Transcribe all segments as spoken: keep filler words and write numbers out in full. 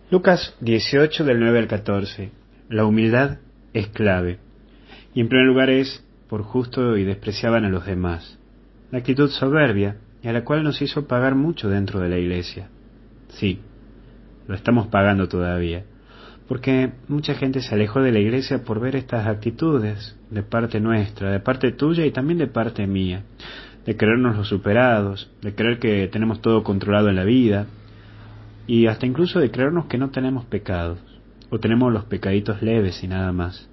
Lucas dieciocho del nueve al catorce. La humildad es clave. Y en primer lugar es por justo y despreciaban a los demás. La actitud soberbia y a la cual nos hizo pagar mucho dentro de la iglesia. Sí, lo estamos pagando todavía. Porque mucha gente se alejó de la iglesia por ver estas actitudes de parte nuestra, de parte tuya y también de parte mía. De creernos los superados, de creer que tenemos todo controlado en la vida. Y hasta incluso de creernos que no tenemos pecados, o tenemos los pecaditos leves y nada más.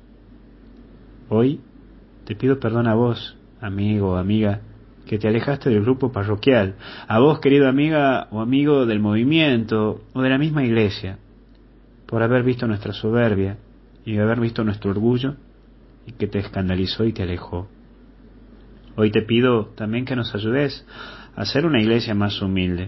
Hoy te pido perdón a vos, amigo o amiga, que te alejaste del grupo parroquial, a vos, querida amiga o amigo del movimiento o de la misma iglesia, por haber visto nuestra soberbia y haber visto nuestro orgullo y que te escandalizó y te alejó. Hoy te pido también que nos ayudes a hacer una iglesia más humilde.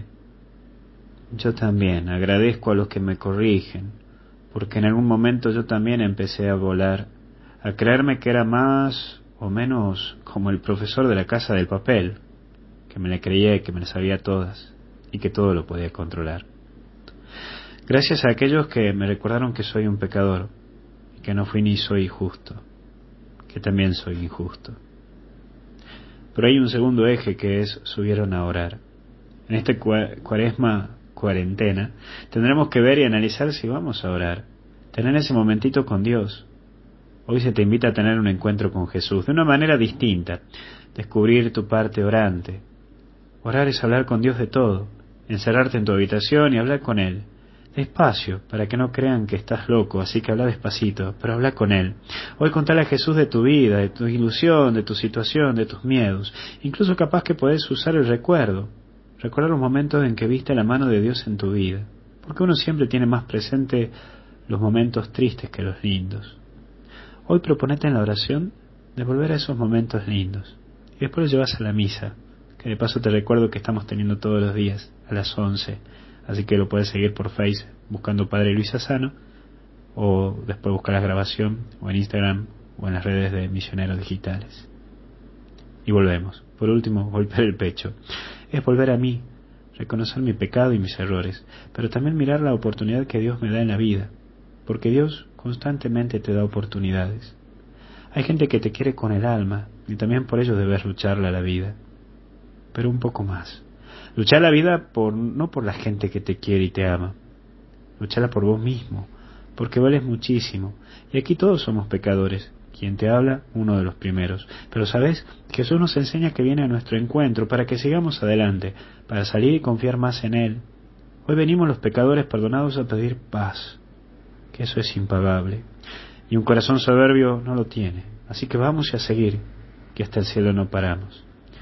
Yo también agradezco a los que me corrigen, porque en algún momento yo también empecé a volar, a creerme que era más o menos como el profesor de la Casa del Papel, que me la creía y que me las sabía todas, y que todo lo podía controlar. Gracias a aquellos que me recordaron que soy un pecador, y que no fui ni soy justo, que también soy injusto. Pero hay un segundo eje que es subieron a orar. En este cuaresma cuarentena, tendremos que ver y analizar si vamos a orar, tener ese momentito con Dios. Hoy se te invita a tener un encuentro con Jesús, de una manera distinta, descubrir tu parte orante. Orar es hablar con Dios de todo, encerrarte en tu habitación y hablar con Él, despacio, para que no crean que estás loco, así que habla despacito, pero habla con Él. Hoy contale a Jesús de tu vida, de tu ilusión, de tu situación, de tus miedos, incluso capaz que podés usar el recuerdo. Recordar los momentos en que viste la mano de Dios en tu vida, porque uno siempre tiene más presente los momentos tristes que los lindos. Hoy proponete en la oración de volver a esos momentos lindos, y después lo llevas a la misa, que de paso te recuerdo que estamos teniendo todos los días, a las once, así que lo puedes seguir por Facebook, buscando Padre Luis Asano, o después buscar la grabación, o en Instagram, o en las redes de Misioneros Digitales. Y volvemos. Por último, golpear el pecho. Es volver a mí, reconocer mi pecado y mis errores, pero también mirar la oportunidad que Dios me da en la vida, porque Dios constantemente te da oportunidades. Hay gente que te quiere con el alma, y también por ello debes lucharla la vida, pero un poco más. Luchar la vida por, no por la gente que te quiere y te ama, lucharla por vos mismo, porque vales muchísimo, y aquí todos somos pecadores. Quien te habla, uno de los primeros. Pero sabes, Jesús nos enseña que viene a nuestro encuentro para que sigamos adelante, para salir y confiar más en Él. Hoy venimos los pecadores perdonados a pedir paz, que eso es impagable. Y un corazón soberbio no lo tiene. Así que vamos a seguir, que hasta el cielo no paramos.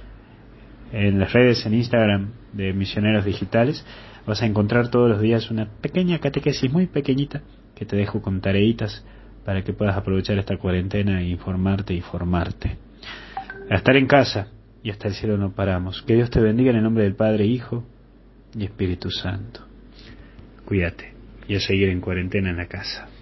En las redes, en Instagram de Misioneros Digitales, vas a encontrar todos los días una pequeña catequesis muy pequeñita que te dejo con tareitas para que puedas aprovechar esta cuarentena e informarte y formarte. A estar en casa y hasta el cielo no paramos. Que Dios te bendiga en el nombre del Padre, Hijo y Espíritu Santo. Cuídate y a seguir en cuarentena en la casa.